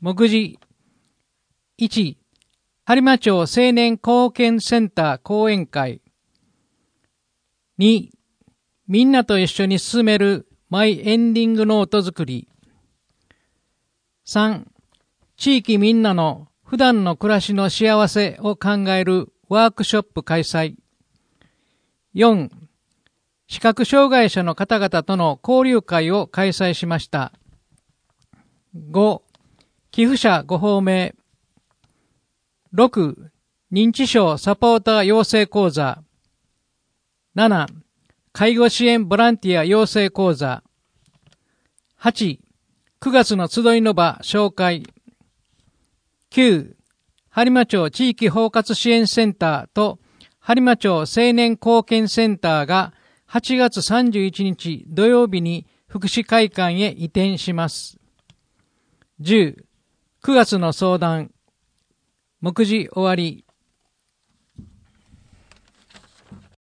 目次1、播磨町青年貢献センター講演会。2、みんなと一緒に進めるマイエンディングノート作り。3、地域みんなの普段の暮らしの幸せを考えるワークショップ開催。4、視覚障害者の方々との交流会を開催しました。5、寄付者ご訪名。6、認知症サポーター養成講座。7、介護支援ボランティア養成講座。8、9月の集いの場紹介。9、播磨町地域包括支援センターと播磨町青年貢献センターが8月31日土曜日に福祉会館へ移転します。10、9月の相談。目次終わり。